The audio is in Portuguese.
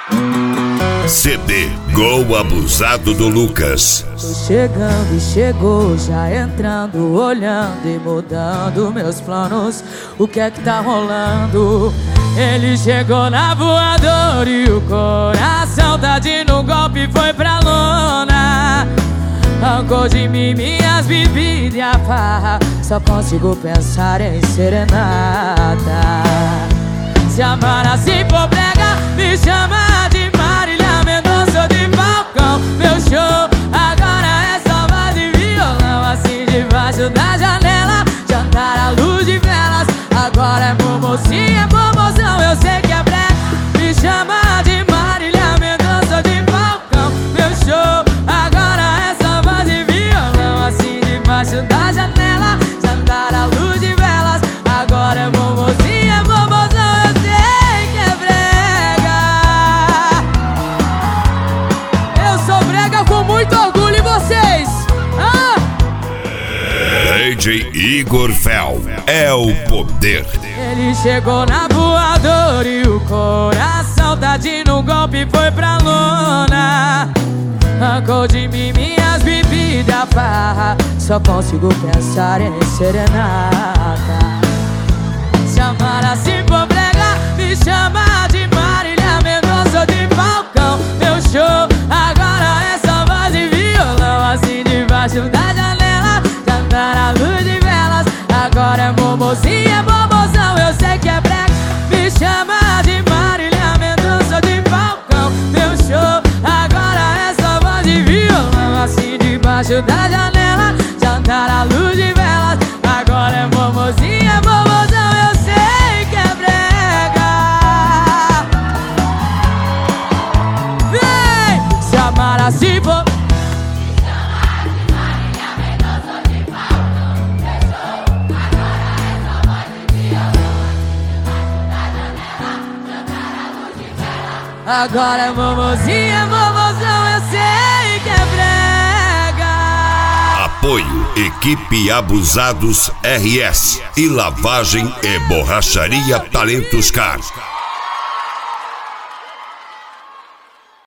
CD Gol Abusado do Lucas. Tô chegando e chegou, já entrando, olhando e mudando meus planos. O que é que tá rolando? Ele chegou na voadora e o coração tá de no golpe, foi pra lona. Arrancou de mim minhas bebidas e a farra, só consigo pensar em serenata. Se amar assim for brega, me chama de Marília Mendonça de Falcão. Meu show agora é só voz e violão, assim debaixo da janela, jantar à luz de velas. Agora é mocinha, promoção, eu sei que é brega. Me chama de Marília Mendonça de Falcão. Meu show agora é só voz e violão, assim debaixo da janela, jantar à luz de velas. Agora é mocinha, promoção, eu sei que é brega. Eu sou brega com muito orgulho em vocês. DJ Igor Fel é o poder. Ele chegou na voadora e o coração tá de no golpe, foi pra lona. Arrancou de mim minhas bebidas, a farra, só consigo pensar em serenata. Se amar assim for brega, me chama de Marília Mendonça de Falcão. Meu show agora é só voz e violão, assim debaixo da janela, jantar à luz de velas. Agora é mocinha, promoção, eu sei que é brega. Me chama de Marília Mendonça de Falcão. Meu show agora é só voz e violão, assim debaixo da janela, jantar à luz de velas. Agora é mocinha, promoção, eu sei que é brega. Vem! Se amar assim for, agora é mocinha, promoção, eu sei que é brega. Apoio Equipe Abusados RS e Lavagem e Borracharia Talentos Car.